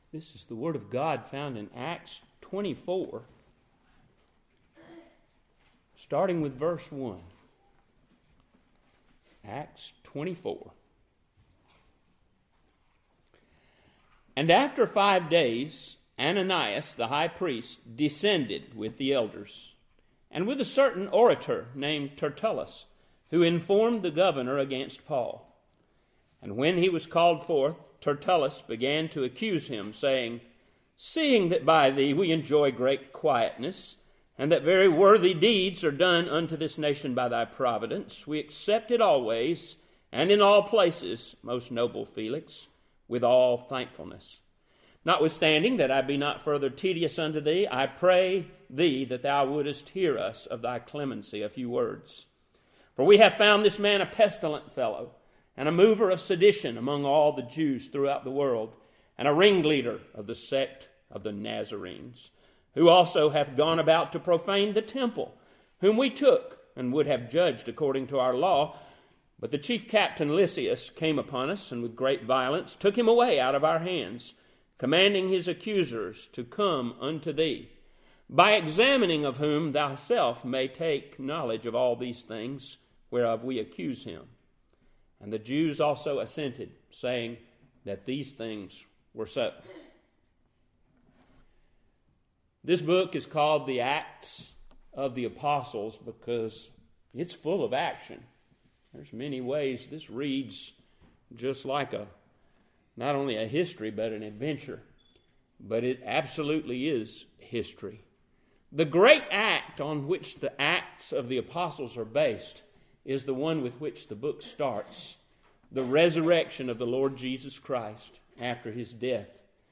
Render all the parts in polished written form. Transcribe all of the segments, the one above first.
This is the Word of God found in Acts 24, starting with verse 1. Acts 24. And after 5 days, Ananias the high priest descended with the elders, and with a certain orator named Tertullus, who informed the governor against Paul. And when he was called forth, Tertullus began to accuse him, saying, Seeing that by thee we enjoy great quietness, and that very worthy deeds are done unto this nation by thy providence, we accept it always, and in all places, most noble Felix, with all thankfulness. Notwithstanding that I be not further tedious unto thee, I pray thee that thou wouldest hear us of thy clemency a few words. For we have found this man a pestilent fellow, and a mover of sedition among all the Jews throughout the world, and a ringleader of the sect of the Nazarenes, who also hath gone about to profane the temple, whom we took and would have judged according to our law. But the chief captain Lysias came upon us, and with great violence took him away out of our hands, commanding his accusers to come unto thee, by examining of whom thyself may take knowledge of all these things whereof we accuse him. And the Jews also assented, saying that these things were so. This book is called the Acts of the Apostles because it's full of action. There's many ways this reads just like not only a history but an adventure. But it absolutely is history. The great act on which the Acts of the Apostles are based is the one with which the book starts, the resurrection of the Lord Jesus Christ after his death,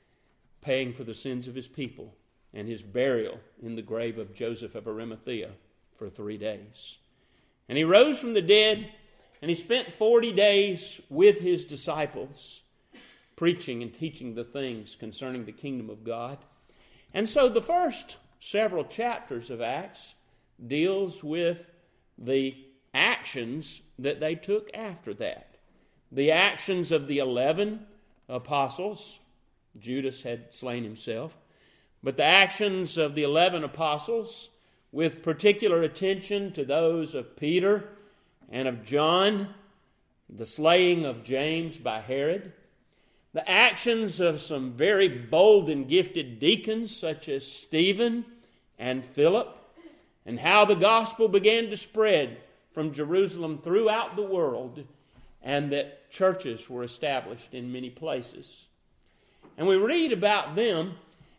paying for the sins of his people, and his burial in the grave of Joseph of Arimathea for 3 days. And he rose from the dead, and he spent 40 days with his disciples, preaching and teaching the things concerning the kingdom of God. And so the first several chapters of Acts deals with the actions that they took after that. The actions of the 11 apostles. Judas had slain himself. But the actions of the 11 apostles, with particular attention to those of Peter and of John, the slaying of James by Herod, the actions of some very bold and gifted deacons such as Stephen and Philip, and how the gospel began to spread from Jerusalem throughout the world, and that churches were established in many places. And we read about them,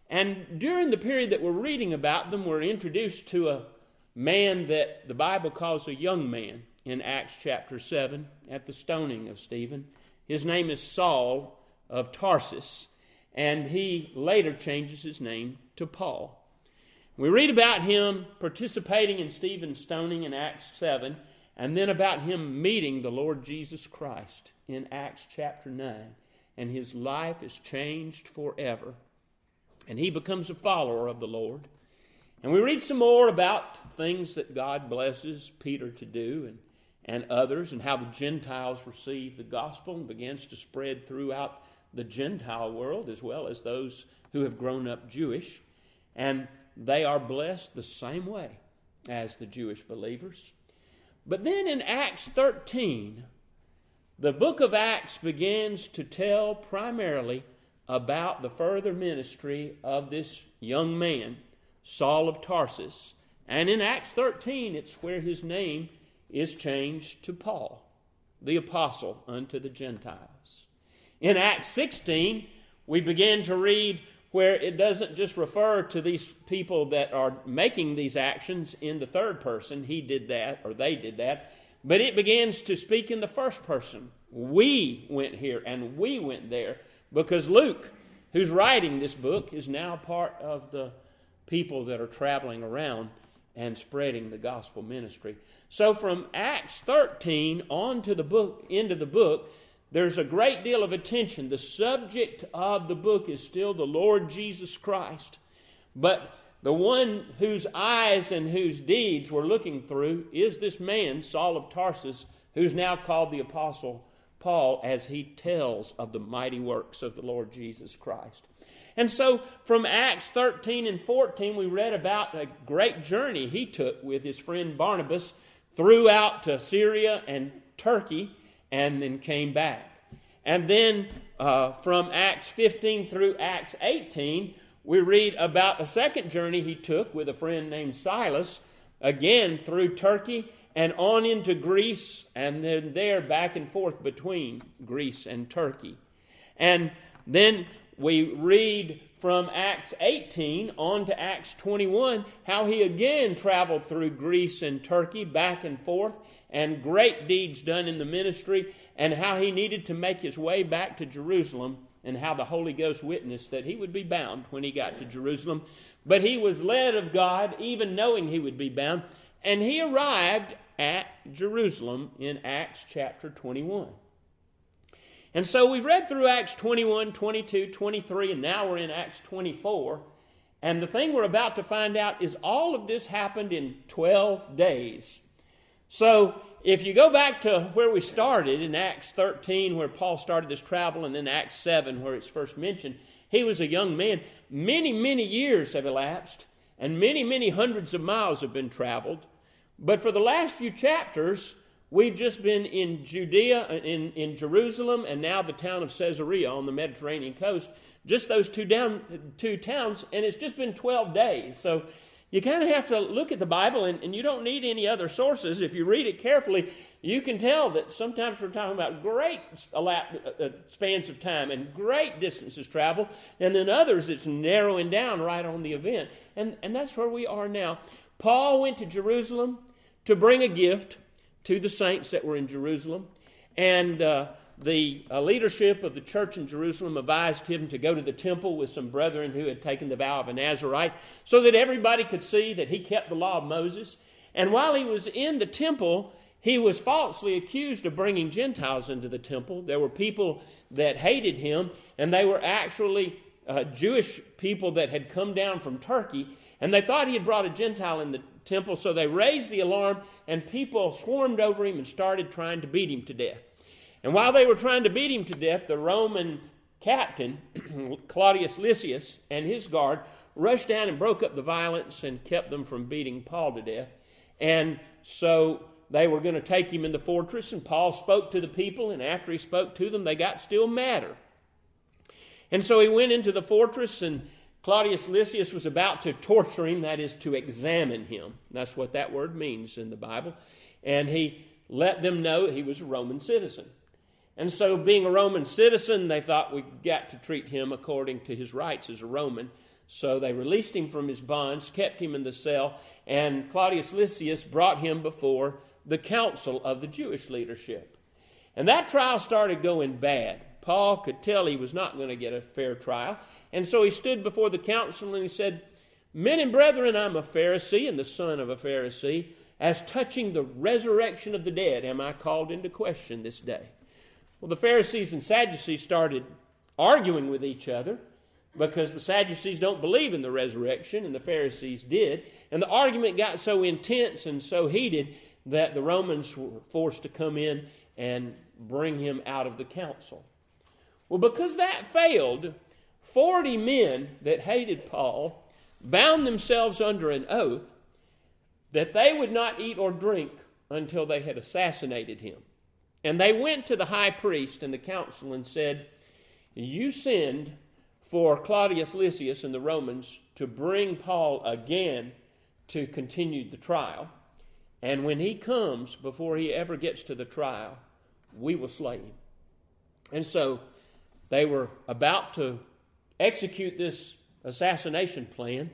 and during the period that we're reading about them, we're introduced to a man that the Bible calls a young man in Acts chapter 7 at the stoning of Stephen. His name is Saul of Tarsus, and he later changes his name to Paul. We read about him participating in Stephen's stoning in Acts 7, and then about him meeting the Lord Jesus Christ in Acts chapter 9. And his life is changed forever. And he becomes a follower of the Lord. And we read some more about things that God blesses Peter to do and others, and how the Gentiles receive the gospel and begins to spread throughout the Gentile world, as well as those who have grown up Jewish. And they are blessed the same way as the Jewish believers. But then in Acts 13, the book of Acts begins to tell primarily about the further ministry of this young man, Saul of Tarsus. And in Acts 13, it's where his name is changed to Paul, the apostle unto the Gentiles. In Acts 16, we begin to read where it doesn't just refer to these people that are making these actions in the third person, he did that or they did that, but it begins to speak in the first person. We went here and we went there, because Luke, who's writing this book, is now part of the people that are traveling around and spreading the gospel ministry. So from Acts 13 on to the book, into the book, there's a great deal of attention. The subject of the book is still the Lord Jesus Christ. But the one whose eyes and whose deeds we're looking through is this man, Saul of Tarsus, who's now called the Apostle Paul as he tells of the mighty works of the Lord Jesus Christ. And so from Acts 13 and 14, we read about a great journey he took with his friend Barnabas throughout to Syria and Turkey, and then came back. And then from Acts 15 through Acts 18, we read about a second journey he took with a friend named Silas, again through Turkey and on into Greece, and then there back and forth between Greece and Turkey. And then we read from Acts 18 on to Acts 21 how he again traveled through Greece and Turkey back and forth, and great deeds done in the ministry, and how he needed to make his way back to Jerusalem, and how the Holy Ghost witnessed that he would be bound when he got to Jerusalem. But he was led of God, even knowing he would be bound, and he arrived at Jerusalem in Acts chapter 21. And so we've read through Acts 21, 22, 23, and now we're in Acts 24. And the thing we're about to find out is all of this happened in 12 days. So if you go back to where we started in Acts 13, where Paul started this travel, and then Acts 7, where it's first mentioned, he was a young man. Many, many years have elapsed, and many, many hundreds of miles have been traveled. But for the last few chapters, we've just been in Judea, in Jerusalem, and now the town of Caesarea on the Mediterranean coast. Just those two towns, and it's just been 12 days. So you kind of have to look at the Bible, and you don't need any other sources. If you read it carefully, you can tell that sometimes we're talking about great spans of time and great distances traveled, and then others it's narrowing down right on the event. And that's where we are now. Paul went to Jerusalem to bring a gift to the saints that were in Jerusalem, and the leadership of the church in Jerusalem advised him to go to the temple with some brethren who had taken the vow of a Nazirite, so that everybody could see that he kept the law of Moses. And while he was in the temple, he was falsely accused of bringing Gentiles into the temple. There were people that hated him, and they were actually Jewish people that had come down from Turkey, and they thought he had brought a Gentile in the temple, so they raised the alarm, and people swarmed over him and started trying to beat him to death. And while they were trying to beat him to death, the Roman captain, Claudius Lysias, and his guard rushed down and broke up the violence and kept them from beating Paul to death. And so they were going to take him in the fortress, and Paul spoke to the people, and after he spoke to them, they got still madder. And so he went into the fortress, and Claudius Lysias was about to torture him, that is, to examine him. That's what that word means in the Bible. And he let them know he was a Roman citizen. And so being a Roman citizen, they thought we got to treat him according to his rights as a Roman. So they released him from his bonds, kept him in the cell, and Claudius Lysias brought him before the council of the Jewish leadership. And that trial started going bad. Paul could tell he was not going to get a fair trial. And so he stood before the council and he said, "Men and brethren, I'm a Pharisee and the son of a Pharisee. As touching the resurrection of the dead, am I called into question this day?" Well, the Pharisees and Sadducees started arguing with each other because the Sadducees don't believe in the resurrection and the Pharisees did. And the argument got so intense and so heated that the Romans were forced to come in and bring him out of the council. Well, because that failed, 40 men that hated Paul bound themselves under an oath that they would not eat or drink until they had assassinated him. And they went to the high priest and the council and said, "You send for Claudius Lysias and the Romans to bring Paul again to continue the trial. And when he comes, before he ever gets to the trial, we will slay him." And so they were about to execute this assassination plan,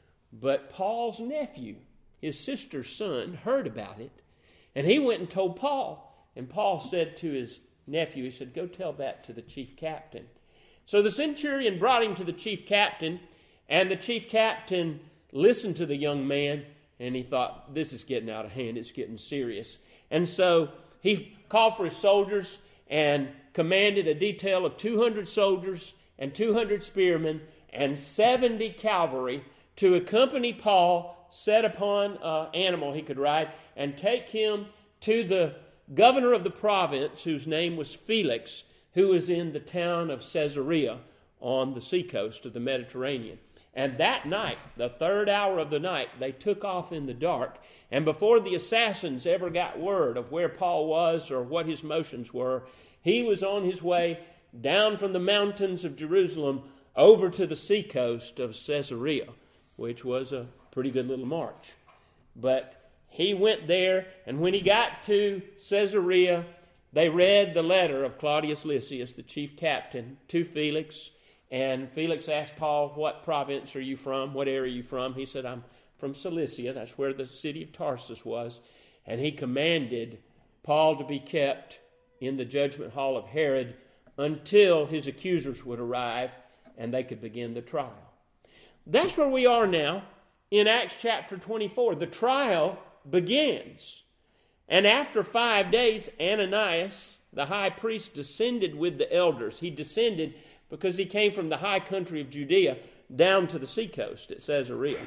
but Paul's nephew, his sister's son, heard about it, and he went and told Paul. And Paul said to his nephew, he said, "Go tell that to the chief captain." So the centurion brought him to the chief captain, and the chief captain listened to the young man, and he thought, this is getting out of hand, it's getting serious. And so he called for his soldiers and commanded a detail of 200 soldiers and 200 spearmen and 70 cavalry to accompany Paul, set upon an animal he could ride, and take him to the governor of the province, whose name was Felix, who was in the town of Caesarea on the seacoast of the Mediterranean. And that night, the third hour of the night, they took off in the dark. And before the assassins ever got word of where Paul was or what his motions were, he was on his way down from the mountains of Jerusalem over to the seacoast of Caesarea, which was a pretty good little march. But he went there, and when he got to Caesarea, they read the letter of Claudius Lysias, the chief captain, to Felix. And Felix asked Paul, what province are you from? What area are you from? He said, I'm from Cilicia. That's where the city of Tarsus was. And he commanded Paul to be kept in the judgment hall of Herod until his accusers would arrive and they could begin the trial. That's where we are now in Acts chapter 24. The trial begins. And after 5 days, Ananias, the high priest, descended with the elders. He descended because he came from the high country of Judea down to the seacoast at Caesarea.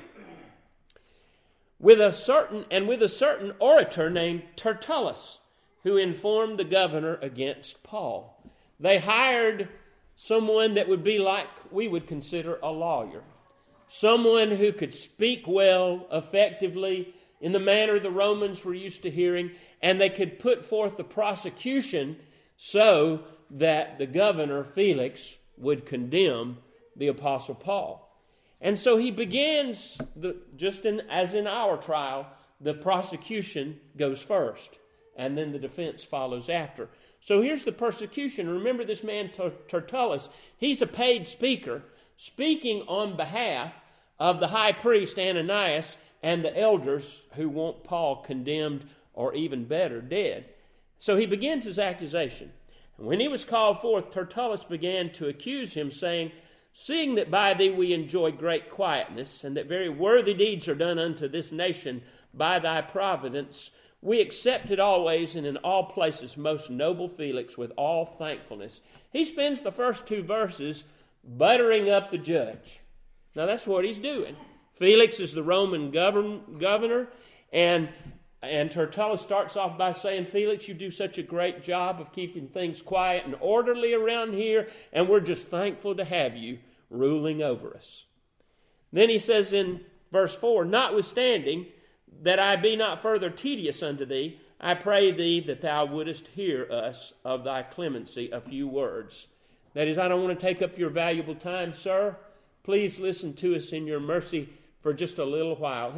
With a certain orator named Tertullus, who informed the governor against Paul. They hired someone that would be like we would consider a lawyer. Someone who could speak well, effectively, in the manner the Romans were used to hearing, and they could put forth the prosecution so that the governor, Felix, would condemn the Apostle Paul. And so he begins, as in our trial, the prosecution goes first, and then the defense follows after. So here's the persecution. Remember this man Tertullus, he's a paid speaker, speaking on behalf of the high priest Ananias and the elders who want Paul condemned, or even better, dead. So he begins his accusation. And when he was called forth, Tertullus began to accuse him, saying, seeing that by thee we enjoy great quietness, and that very worthy deeds are done unto this nation by thy providence, we accept it always and in all places, most noble Felix, with all thankfulness. He spends the first 2 verses buttering up the judge. Now that's what he's doing. Felix is the Roman governor, and Tertullus starts off by saying, Felix, you do such a great job of keeping things quiet and orderly around here, and we're just thankful to have you ruling over us. Then he says in verse 4, notwithstanding that I be not further tedious unto thee, I pray thee that thou wouldest hear us of thy clemency a few words. That is, I don't want to take up your valuable time, sir. Please listen to us in your mercy for just a little while.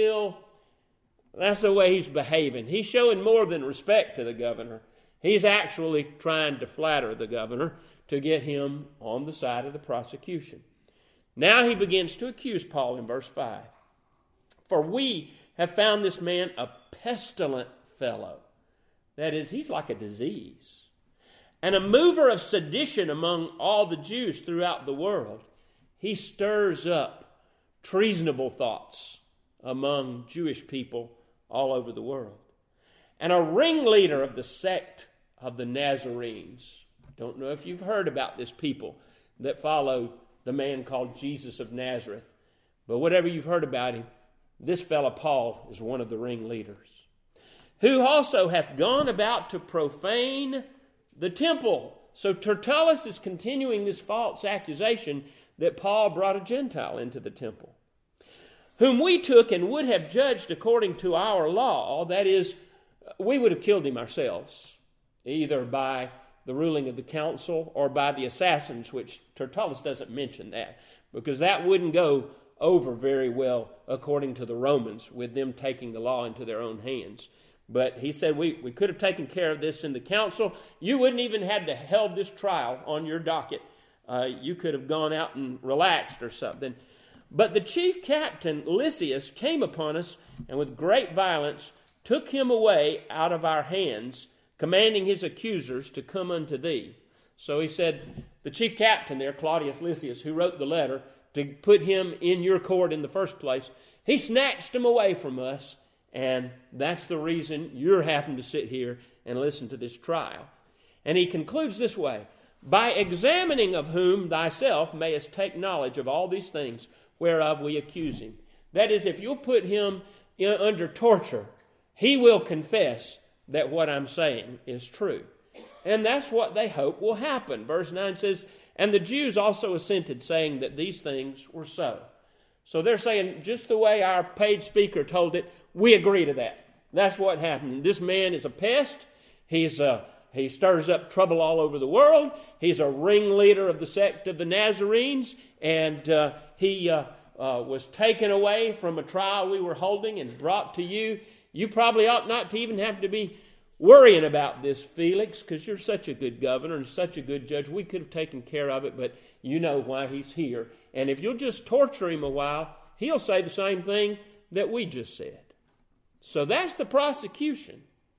That's the way he's behaving. He's showing more than respect to the governor. He's actually trying to flatter the governor to get him on the side of the prosecution. Now he begins to accuse Paul in verse 5. For we have found this man a pestilent fellow. That is, he's like a disease. And a mover of sedition among all the Jews throughout the world. He stirs up treasonable thoughts among Jewish people all over the world. And a ringleader of the sect of the Nazarenes. Don't know if you've heard about this people that follow the man called Jesus of Nazareth. But whatever you've heard about him, this fellow Paul is one of the ringleaders. Who also hath gone about to profane the temple. So Tertullus is continuing this false accusation that Paul brought a Gentile into the temple. Whom we took and would have judged according to our law, that is, we would have killed him ourselves, either by the ruling of the council or by the assassins, which Tertullus doesn't mention that, because that wouldn't go over very well according to the Romans, with them taking the law into their own hands. But he said we could have taken care of this in the council. You wouldn't even had to held this trial on your docket. You could have gone out and relaxed or something. But the chief captain, Lysias, came upon us, and with great violence took him away out of our hands, commanding his accusers to come unto thee. So he said, the chief captain there, Claudius Lysias, who wrote the letter to put him in your court in the first place, he snatched him away from us, and that's the reason you're having to sit here and listen to this trial. And he concludes this way, by examining of whom thyself mayest take knowledge of all these things whereof we accuse him. That is, if you'll put him under torture, he will confess that what I'm saying is true. And that's what they hope will happen. Verse 9 says, and the Jews also assented, saying that these things were so. So they're saying, just the way our paid speaker told it, we agree to that. That's what happened. This man is a pest. He stirs up trouble all over the world. He's a ringleader of the sect of the Nazarenes. And he was taken away from a trial we were holding and brought to you. You probably ought not to even have to be worrying about this, Felix, because you're such a good governor and such a good judge. We could have taken care of it, but you know why he's here. And if you'll just torture him a while, he'll say the same thing that we just said. So that's the prosecution.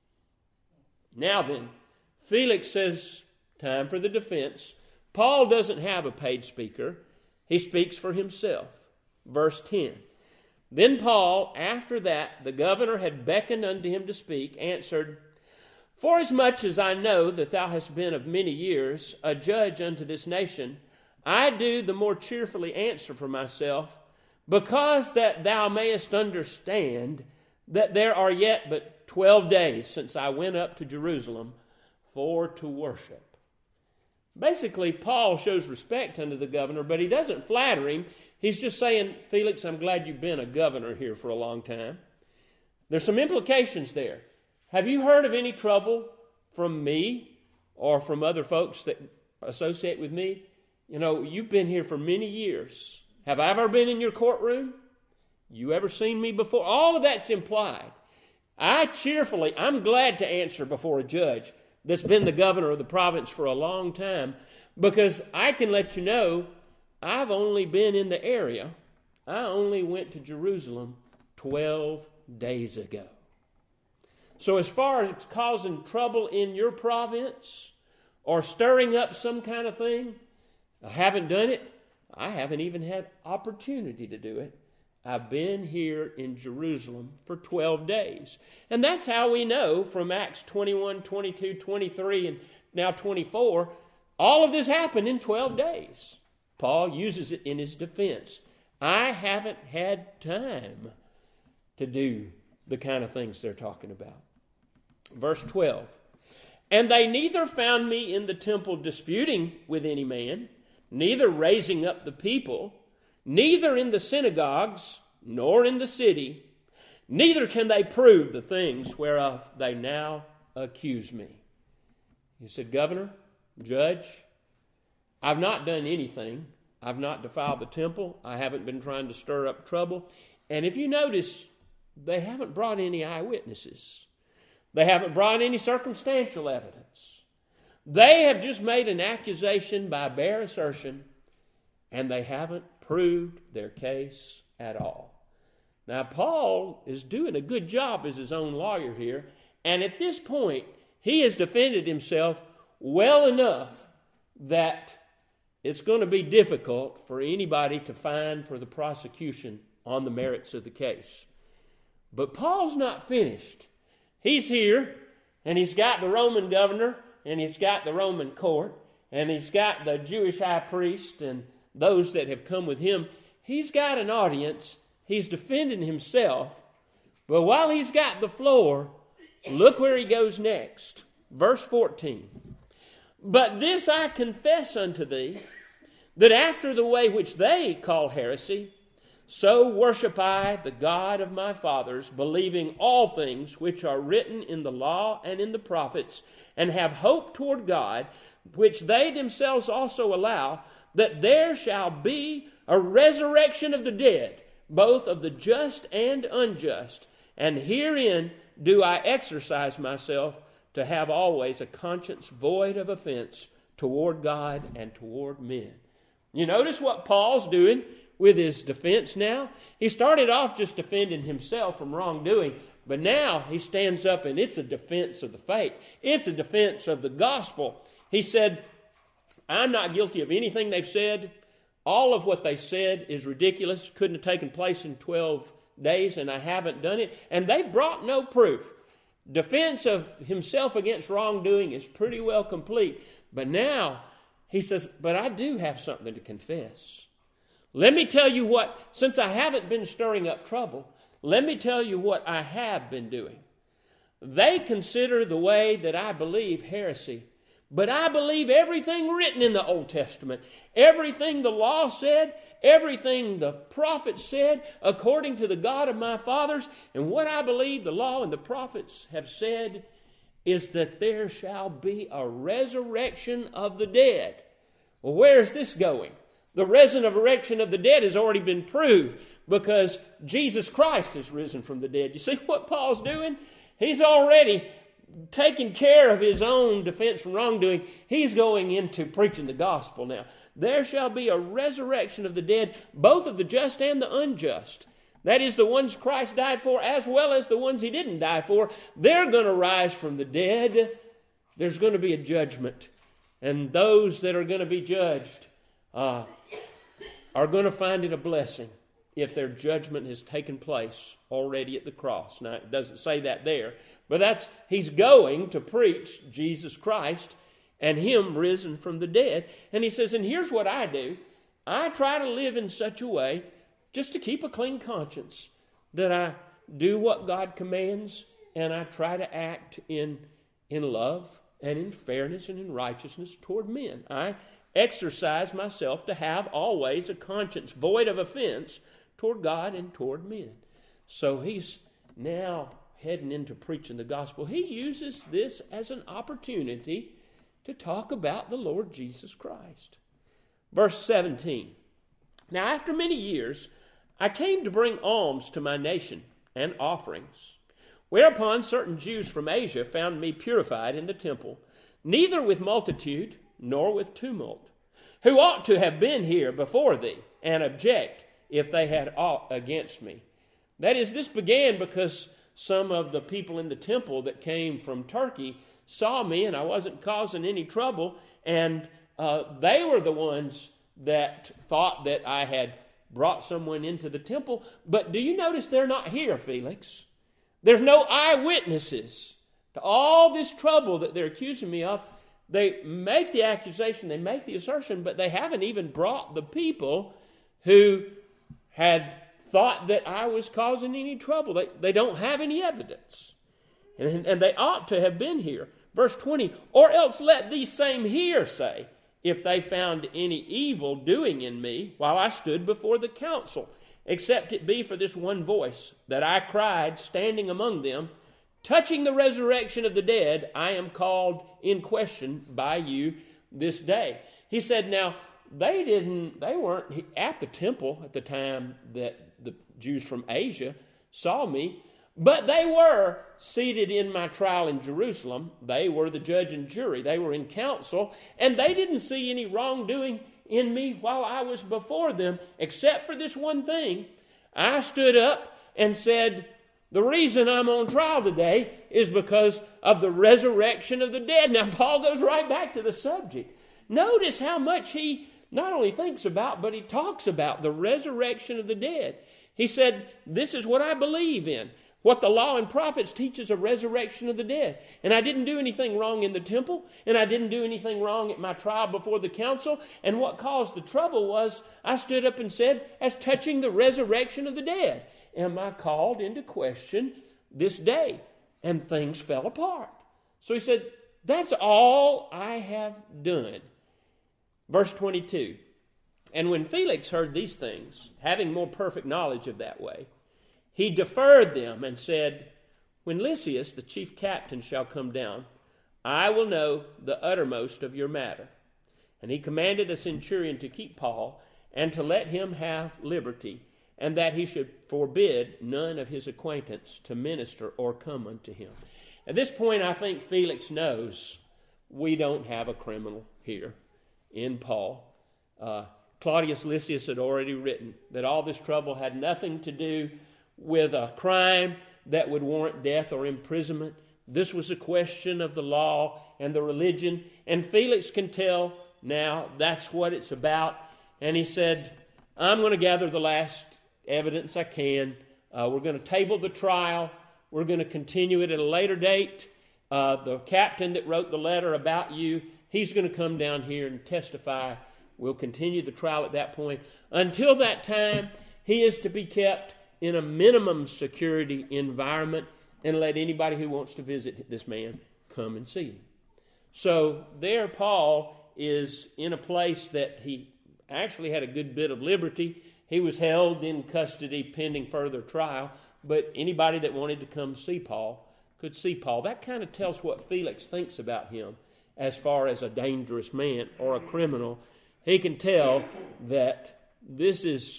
Now then, Felix says, time for the defense. Paul doesn't have a paid speaker. He speaks for himself. Verse 10. Then Paul, after that the governor had beckoned unto him to speak, answered, forasmuch as I know that thou hast been of many years a judge unto this nation, I do the more cheerfully answer for myself, because that thou mayest understand that there are yet but 12 days since I went up to Jerusalem for to worship. Basically, Paul shows respect unto the governor, but he doesn't flatter him. He's just saying, Felix, I'm glad you've been a governor here for a long time. There's some implications there. Have you heard of any trouble from me or from other folks that associate with me? You know, you've been here for many years. Have I ever been in your courtroom? You ever seen me before? All of that's implied. I'm glad to answer before a judge that's been the governor of the province for a long time, because I can let you know I've only been in the area. I only went to Jerusalem 12 days ago. So as far as causing trouble in your province or stirring up some kind of thing, I haven't done it. I haven't even had opportunity to do it. I've been here in Jerusalem for 12 days. And that's how we know from Acts 21, 22, 23, and now 24, all of this happened in 12 days. Paul uses it in his defense. I haven't had time to do the kind of things they're talking about. Verse 12. And they neither found me in the temple disputing with any man, neither raising up the people, neither in the synagogues, nor in the city, neither can they prove the things whereof they now accuse me. He said, Governor, Judge, I've not done anything. I've not defiled the temple. I haven't been trying to stir up trouble. And if you notice, they haven't brought any eyewitnesses. They haven't brought any circumstantial evidence. They have just made an accusation by bare assertion, and they haven't proved their case at all. Now, Paul is doing a good job as his own lawyer here, and at this point, he has defended himself well enough that it's going to be difficult for anybody to find for the prosecution on the merits of the case. But Paul's not finished. He's here, and he's got the Roman governor, and he's got the Roman court, and he's got the Jewish high priest and those that have come with him. He's got an audience. He's defending himself. But while he's got the floor, look where he goes next. Verse 14. But this I confess unto thee, that after the way which they call heresy, so worship I the God of my fathers, believing all things which are written in the law and in the prophets, and have hope toward God, which they themselves also allow, that there shall be a resurrection of the dead, both of the just and unjust. And herein do I exercise myself to have always a conscience void of offense toward God and toward men. You notice what Paul's doing with his defense now? He started off just defending himself from wrongdoing, but now he stands up and it's a defense of the faith. It's a defense of the gospel. He said, I'm not guilty of anything they've said. All of what they said is ridiculous. Couldn't have taken place in 12 days, and I haven't done it. And they brought no proof. Defense of himself against wrongdoing is pretty well complete. But now he says, but I do have something to confess. Let me tell you what, since I haven't been stirring up trouble, let me tell you what I have been doing. they consider the way that I believe heresy. But I believe everything written in the Old Testament, everything the law said, everything the prophets said, according to the God of my fathers. And what I believe the law and the prophets have said is that there shall be a resurrection of the dead. Well, where is this going? The resurrection of the dead has already been proved because Jesus Christ has risen from the dead. You see what Paul's doing? He's already taking care of his own defense from wrongdoing. He's going into preaching the gospel now. There shall be a resurrection of the dead, both of the just and the unjust. That is, the ones Christ died for as well as the ones he didn't die for. They're going to rise from the dead. There's going to be a judgment. And those that are going to be judged are going to find it a blessing if their judgment has taken place already at the cross. Now, it doesn't say that there, but he's going to preach Jesus Christ and him risen from the dead. And he says, and here's what I do. I try to live in such a way just to keep a clean conscience, that I do what God commands, and I try to act in love and in fairness and in righteousness toward men. I exercise myself to have always a conscience void of offense toward God and toward men. So he's now heading into preaching the gospel. He uses this as an opportunity to talk about the Lord Jesus Christ. Verse 17. Now after many years, I came to bring alms to my nation and offerings. Whereupon certain Jews from Asia found me purified in the temple, neither with multitude nor with tumult, who ought to have been here before thee, and object if they had aught against me. That is, this began because some of the people in the temple that came from Turkey saw me, and I wasn't causing any trouble, and they were the ones that thought that I had brought someone into the temple. But do you notice they're not here, Felix? There's no eyewitnesses to all this trouble that they're accusing me of. They make the accusation, they make the assertion, but they haven't even brought the people who had thought that I was causing any trouble. They don't have any evidence. And they ought to have been here. Verse 20, or else let these same here say, if they found any evil doing in me while I stood before the council, except it be for this one voice, that I cried, standing among them, touching the resurrection of the dead, I am called in question by you this day. He said, now, they weren't at the temple at the time that the Jews from Asia saw me, but they were seated in my trial in Jerusalem. They were the judge and jury. They were in council, and they didn't see any wrongdoing in me while I was before them, except for this one thing. I stood up and said, the reason I'm on trial today is because of the resurrection of the dead. Now, Paul goes right back to the subject. Notice how much he not only thinks about, but he talks about the resurrection of the dead. He said, this is what I believe in. What the law and prophets teach is a resurrection of the dead. And I didn't do anything wrong in the temple, and I didn't do anything wrong at my trial before the council. And what caused the trouble was I stood up and said, as touching the resurrection of the dead, am I called into question this day? And things fell apart. So he said, that's all I have done. Verse 22, and when Felix heard these things, having more perfect knowledge of that way, he deferred them and said, when Lysias, the chief captain, shall come down, I will know the uttermost of your matter. And he commanded a centurion to keep Paul and to let him have liberty, and that he should forbid none of his acquaintance to minister or come unto him. At this point, I think Felix knows we don't have a criminal here in Paul. Claudius Lysias had already written that all this trouble had nothing to do with a crime that would warrant death or imprisonment. This was a question of the law and the religion, and Felix can tell now that's what it's about. And he said, I'm going to gather the last evidence I can. We're going to table the trial. We're going to continue it at a later date. The captain that wrote the letter about you, he's going to come down here and testify. We'll continue the trial at that point. Until that time, he is to be kept in a minimum security environment and let anybody who wants to visit this man come and see him. So there Paul is in a place that he actually had a good bit of liberty. He was held in custody pending further trial, but anybody that wanted to come see Paul could see Paul. That kind of tells what Felix thinks about him as far as a dangerous man or a criminal. He can tell that this is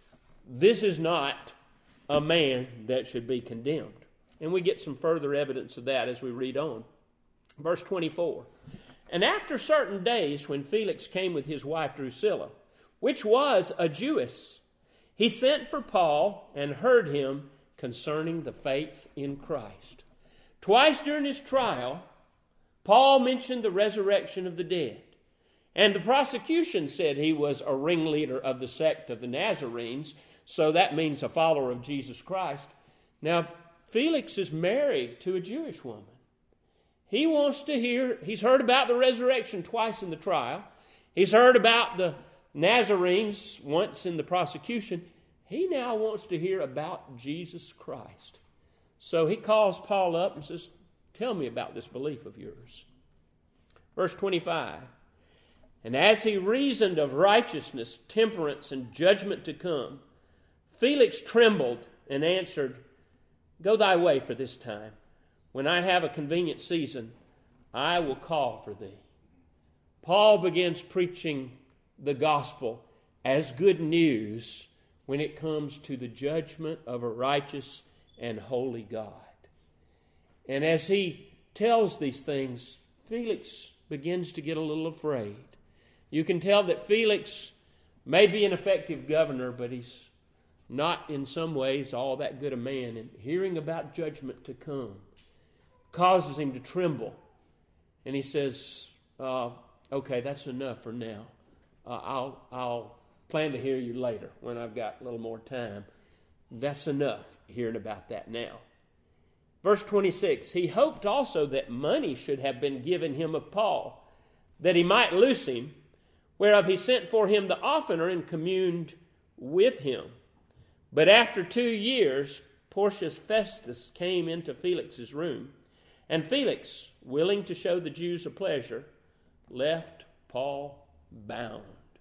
not a man that should be condemned. And we get some further evidence of that as we read on. Verse 24. And after certain days, when Felix came with his wife Drusilla, which was a Jewess, he sent for Paul and heard him concerning the faith in Christ. Twice during his trial, Paul mentioned the resurrection of the dead. And the prosecution said he was a ringleader of the sect of the Nazarenes, so that means a follower of Jesus Christ. Now, Felix is married to a Jewish woman. He wants to hear, he's heard about the resurrection twice in the trial. He's heard about the Nazarenes once in the prosecution. He now wants to hear about Jesus Christ. So he calls Paul up and says, tell me about this belief of yours. Verse 25. And as he reasoned of righteousness, temperance, and judgment to come, Felix trembled and answered, Go thy way for this time. When I have a convenient season, I will call for thee. Paul begins preaching the gospel as good news when it comes to the judgment of a righteous and holy God. And as he tells these things, Felix begins to get a little afraid. You can tell that Felix may be an effective governor, but he's not in some ways all that good a man. And hearing about judgment to come causes him to tremble. And he says, okay, that's enough for now. I'll plan to hear you later when I've got a little more time. That's enough hearing about that now. Verse 26, he hoped also that money should have been given him of Paul, that he might loose him, whereof he sent for him the oftener and communed with him. But after 2 years, Porcius Festus came into Felix's room, and Felix, willing to show the Jews a pleasure, left Paul bound.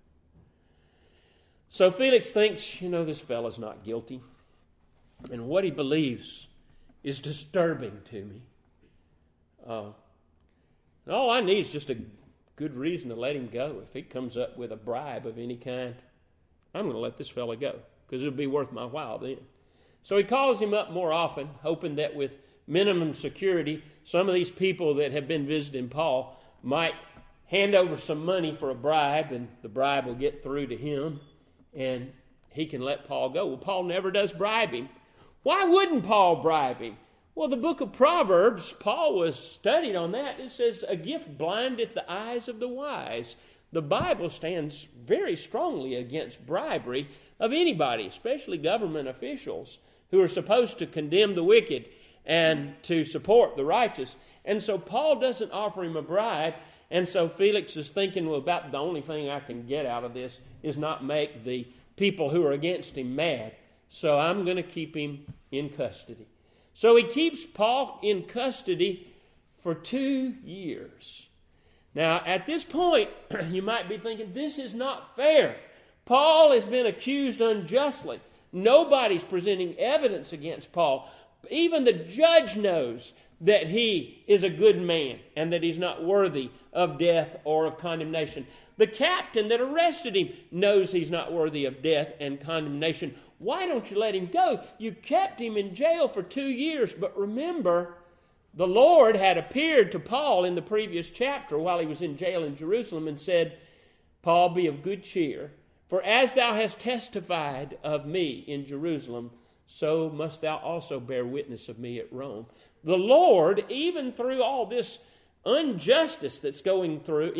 So Felix thinks, this fellow's not guilty. And what he believes is disturbing to me. And all I need is just a good reason to let him go. If he comes up with a bribe of any kind, I'm going to let this fellow go, because it'll be worth my while then. So he calls him up more often, hoping that with minimum security, some of these people that have been visiting Paul might hand over some money for a bribe, and the bribe will get through to him, and he can let Paul go. Well, Paul never does bribe him. Why wouldn't Paul bribe him? Well, the book of Proverbs, Paul was studied on that. It says, a gift blindeth the eyes of the wise. The Bible stands very strongly against bribery of anybody, especially government officials who are supposed to condemn the wicked and to support the righteous. And so Paul doesn't offer him a bribe. And so Felix is thinking, well, about the only thing I can get out of this is not make the people who are against him mad. So I'm going to keep him in custody. So he keeps Paul in custody for 2 years. Now, at this point, you might be thinking, this is not fair. Paul has been accused unjustly. Nobody's presenting evidence against Paul. Even the judge knows that he is a good man and that he's not worthy of death or of condemnation. The captain that arrested him knows he's not worthy of death and condemnation. Why don't you let him go? You kept him in jail for 2 years. But remember, the Lord had appeared to Paul in the previous chapter while he was in jail in Jerusalem and said, Paul, be of good cheer, for as thou hast testified of me in Jerusalem, so must thou also bear witness of me at Rome. The Lord, even through all this injustice that's going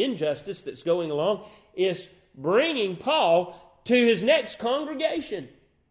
along, is bringing Paul to his next congregation.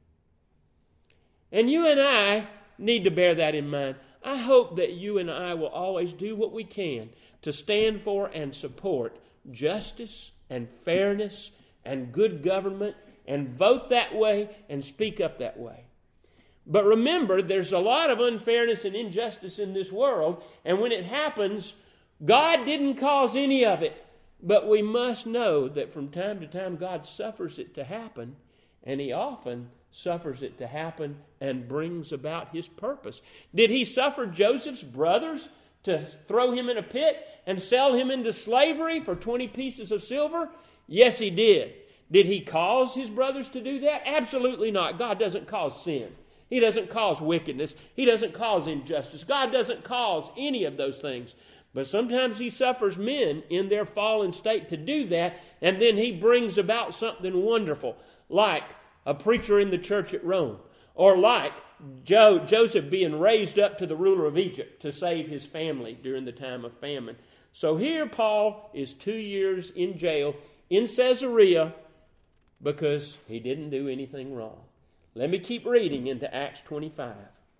And you and I need to bear that in mind. I hope that you and I will always do what we can to stand for and support justice and fairness and good government and vote that way and speak up that way. But remember, there's a lot of unfairness and injustice in this world, and when it happens, God didn't cause any of it. But we must know that from time to time God suffers it to happen, and He often suffers it to happen and brings about His purpose. Did He suffer Joseph's brothers to throw him in a pit and sell him into slavery for 20 pieces of silver? Yes, He did. Did He cause his brothers to do that? Absolutely not. God doesn't cause sin. He doesn't cause wickedness. He doesn't cause injustice. God doesn't cause any of those things. But sometimes He suffers men in their fallen state to do that, and then He brings about something wonderful, like a preacher in the church at Rome, or like Joseph being raised up to the ruler of Egypt to save his family during the time of famine. So here Paul is 2 years in jail in Caesarea because he didn't do anything wrong. Let me keep reading into Acts 25.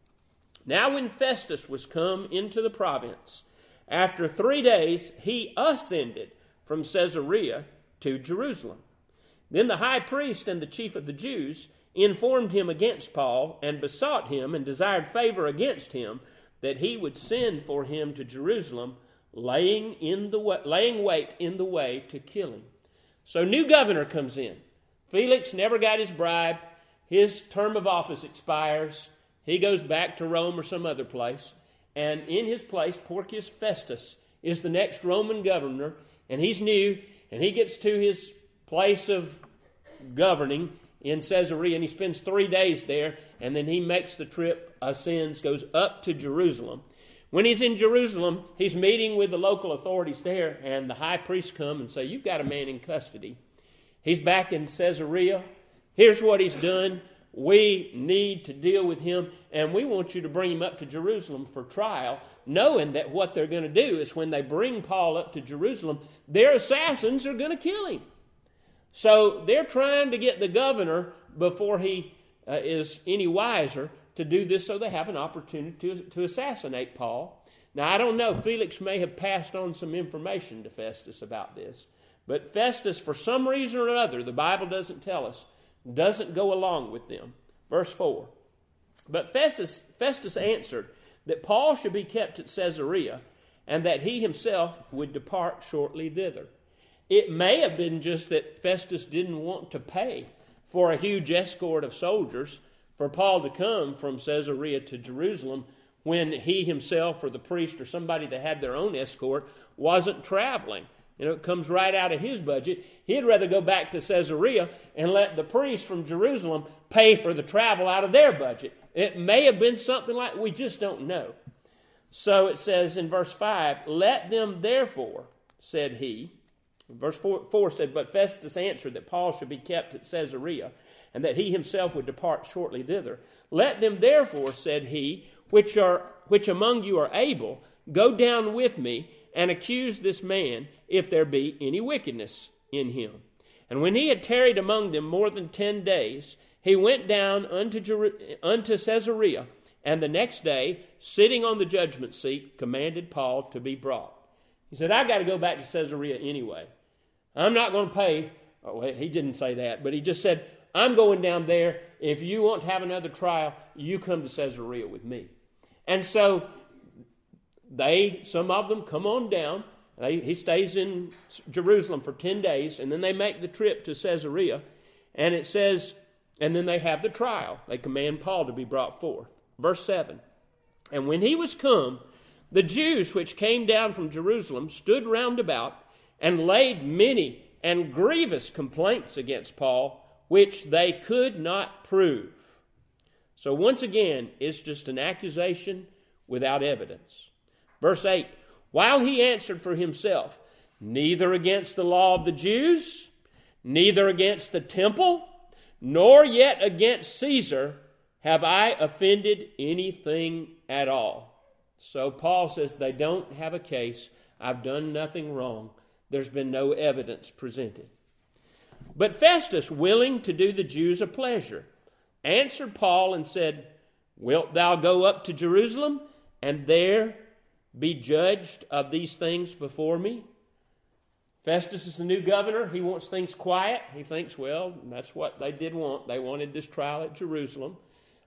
Now when Festus was come into the province, after 3 days he ascended from Caesarea to Jerusalem. Then the high priest and the chief of the Jews informed him against Paul and besought him and desired favor against him that he would send for him to Jerusalem, laying wait in the way to kill him. So new governor comes in. Felix never got his bribe. His term of office expires. He goes back to Rome or some other place. And in his place, Porcius Festus is the next Roman governor. And he's new. And he gets to his place of governing in Caesarea. And he spends 3 days there. And then he makes the trip, ascends, goes up to Jerusalem. When he's in Jerusalem, he's meeting with the local authorities there. And the high priests come and say, "You've got a man in custody. He's back in Caesarea. Here's what he's done. We need to deal with him, and we want you to bring him up to Jerusalem for trial," knowing that what they're going to do is when they bring Paul up to Jerusalem, their assassins are going to kill him. So they're trying to get the governor, before he is any wiser, to do this so they have an opportunity to assassinate Paul. Now, I don't know. Felix may have passed on some information to Festus about this. But Festus, for some reason or other, the Bible doesn't tell us, doesn't go along with them. Verse 4. But Festus answered that Paul should be kept at Caesarea, and that he himself would depart shortly thither. It may have been just that Festus didn't want to pay for a huge escort of soldiers for Paul to come from Caesarea to Jerusalem when he himself or the priest or somebody that had their own escort wasn't traveling. You know, it comes right out of his budget. He'd rather go back to Caesarea and let the priest from Jerusalem pay for the travel out of their budget. It may have been something like, we just don't know. So it says in verse 5, "Let them therefore," said he. Verse 4 said, "But Festus answered that Paul should be kept at Caesarea, and that he himself would depart shortly thither. Let them therefore," said he, which among you are able, "go down with me, and accuse this man, if there be any wickedness in him." And when he had tarried among them more than 10 days, he went down unto Caesarea, and the next day, sitting on the judgment seat, commanded Paul to be brought. He said, "I got to go back to Caesarea anyway. I'm not going to pay." Oh, he didn't say that, but he just said, "I'm going down there. If you want to have another trial, you come to Caesarea with me." And so some of them come on down. He stays in Jerusalem for 10 days, and then they make the trip to Caesarea. And it says, and then they have the trial. They command Paul to be brought forth. Verse 7, "And when he was come, the Jews which came down from Jerusalem stood round about, and laid many and grievous complaints against Paul, which they could not prove." So once again, it's just an accusation without evidence. Verse 8, "While he answered for himself, neither against the law of the Jews, neither against the temple, nor yet against Caesar, have I offended anything at all." So Paul says they don't have a case. I've done nothing wrong. There's been no evidence presented. But Festus, willing to do the Jews a pleasure, answered Paul and said, "Wilt thou go up to Jerusalem, and there be judged of these things before me?" Festus is the new governor. He wants things quiet. He thinks, well, that's what they did want. They wanted this trial at Jerusalem.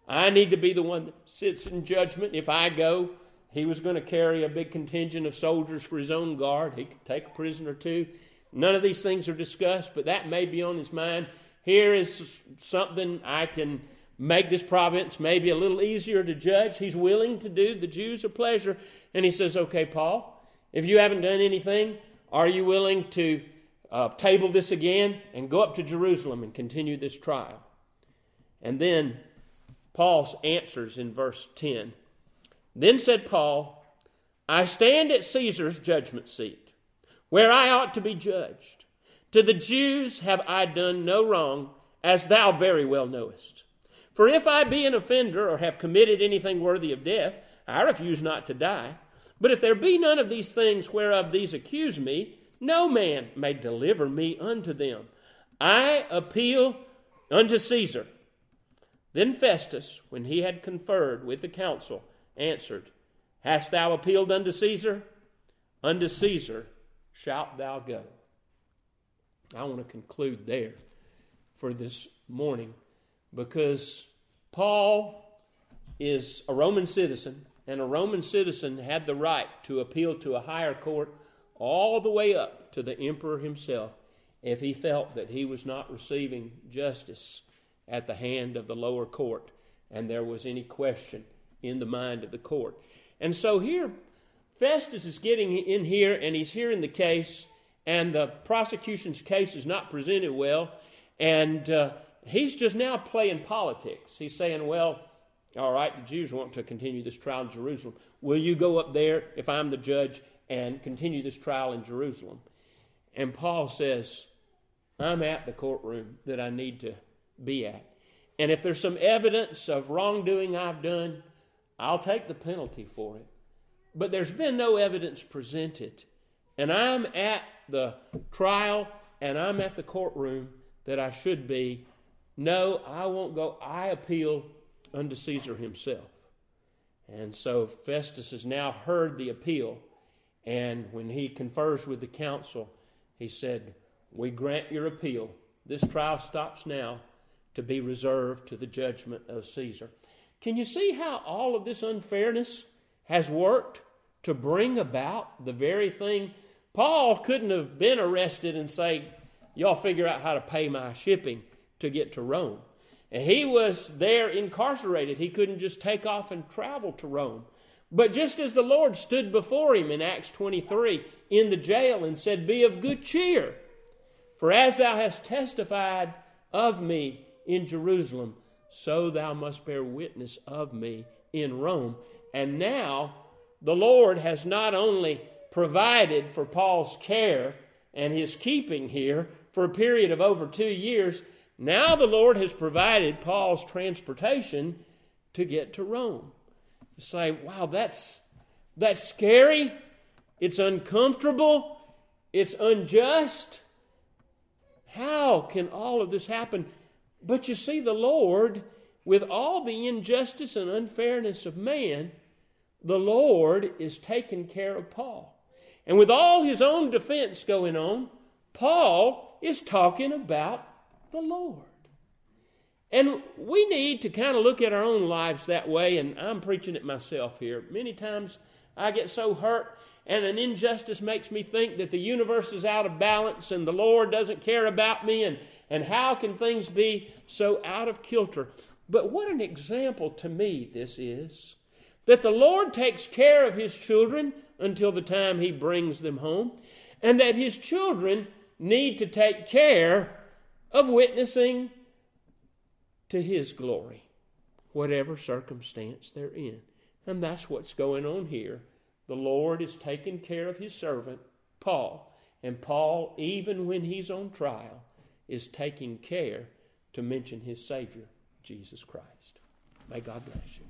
I need to be the one that sits in judgment. If I go, he was going to carry a big contingent of soldiers for his own guard. He could take a prisoner too. None of these things are discussed, but that may be on his mind. Here is something I can make this province maybe a little easier to judge. He's willing to do the Jews a pleasure. And he says, okay, Paul, if you haven't done anything, are you willing to table this again and go up to Jerusalem and continue this trial? And then Paul answers in verse 10. Then said Paul, I stand at Caesar's judgment seat, where I ought to be judged. To the Jews have I done no wrong, as thou very well knowest. For if I be an offender or have committed anything worthy of death, I refuse not to die. But if there be none of these things whereof these accuse me, no man may deliver me unto them. I appeal unto Caesar. Then Festus, when he had conferred with the council, answered, Hast thou appealed unto Caesar? Unto Caesar shalt thou go. I want to conclude there for this morning, because Paul is a Roman citizen, and a Roman citizen had the right to appeal to a higher court all the way up to the emperor himself if he felt that he was not receiving justice at the hand of the lower court and there was any question in the mind of the court. And so here, Festus is getting in here, and he's hearing the case, and the prosecution's case is not presented well, and he's just now playing politics. He's saying, well, all right, the Jews want to continue this trial in Jerusalem. Will you go up there, if I'm the judge, and continue this trial in Jerusalem? And Paul says, I'm at the courtroom that I need to be at. And if there's some evidence of wrongdoing I've done, I'll take the penalty for it. But there's been no evidence presented. And I'm at the trial, and I'm at the courtroom that I should be. No, I won't go. I appeal unto Caesar himself. And so Festus has now heard the appeal. And when he confers with the council, he said, we grant your appeal. This trial stops now to be reserved to the judgment of Caesar. Can you see how all of this unfairness has worked to bring about the very thing? Paul couldn't have been arrested and say, y'all figure out how to pay my shipping to get to Rome. And he was there incarcerated. He couldn't just take off and travel to Rome. But just as the Lord stood before him in Acts 23 in the jail and said, be of good cheer, for as thou hast testified of me in Jerusalem, so thou must bear witness of me in Rome. And now the Lord has not only provided for Paul's care and his keeping here for a period of over 2 years, now the Lord has provided Paul's transportation to get to Rome. You say, wow, that's scary. It's uncomfortable. It's unjust. How can all of this happen? But you see, the Lord, with all the injustice and unfairness of man, the Lord is taking care of Paul. And with all his own defense going on, Paul is talking about the Lord. And we need to kind of look at our own lives that way, and I'm preaching it myself here. Many times I get so hurt, and an injustice makes me think that the universe is out of balance and the Lord doesn't care about me, and how can things be so out of kilter? But what an example to me this is, that the Lord takes care of his children until the time he brings them home, and that his children need to take care of witnessing to his glory, whatever circumstance they're in. And that's what's going on here. The Lord is taking care of his servant, Paul. And Paul, even when he's on trial, is taking care to mention his Savior, Jesus Christ. May God bless you.